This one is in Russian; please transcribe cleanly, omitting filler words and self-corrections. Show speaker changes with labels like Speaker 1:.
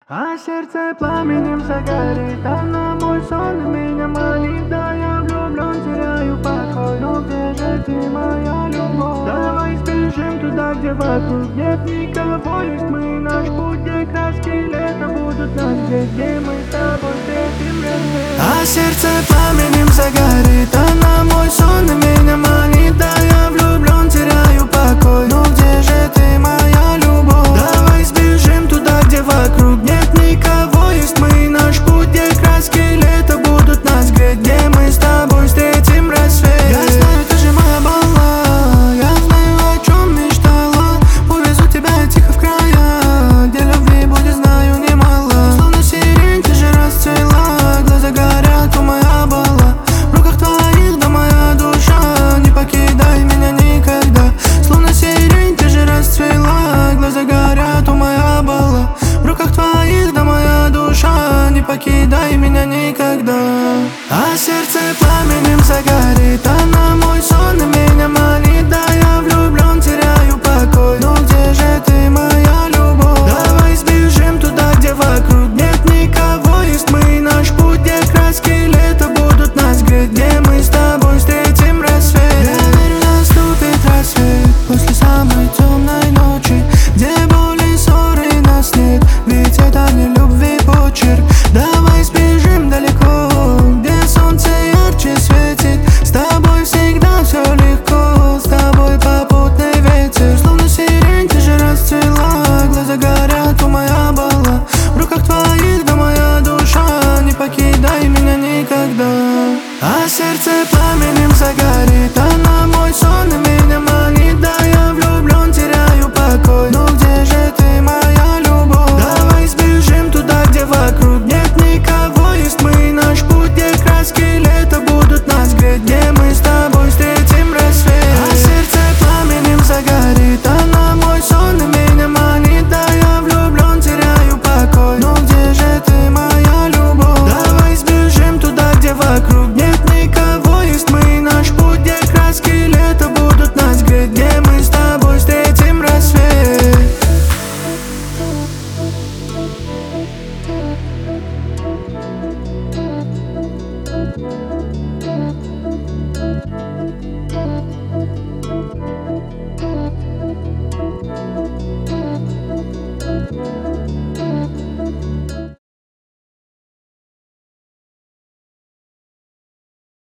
Speaker 1: А сердце пламенем загорит, она мой сон меня манит. Да, я влюблен, теряю покой, но где же ты, моя любовь? Давай сбежим туда, где вокруг нет никого. Есть мы, наш путь, где краски лета будут нас, где мы с тобой встретим рассвет. А сердце пламенем загорит, она мой сон меня манит. Да, я влюблен, теряю покой, но где же ты, моя любовь? Давай сбежим туда, где вокруг нет никого. Есть мы, наш путь, где краски лета будут нас греть, где мы с тобой встретим рассвет. Я знаю, ты же моя бала, я знаю, о чем мечтала. Увезу тебя тихо в края, где любви будет, знаю, немало. Словно сирень, ты же расцвела, глаза горят, у моя бала. В руках твоих, да, моя душа, не покидай меня никогда. Словно сирень, ты же расцвела, глаза горят, у моя бала. В руках твоих, да, моя душа, не покидай меня никогда. А сердце пламенем загорит, она мой сон и меня манит. Да, я влюблен, теряю покой, но где же ты, моя любовь? Давай сбежим туда, где вокруг нет никого. Есть мы, наш путь, где краски лета будут нас греть, где мы с тобой встретим рассвет. Я верю, наступит рассвет после самой темной ночи, где боли, ссоры нас нет, ведь это не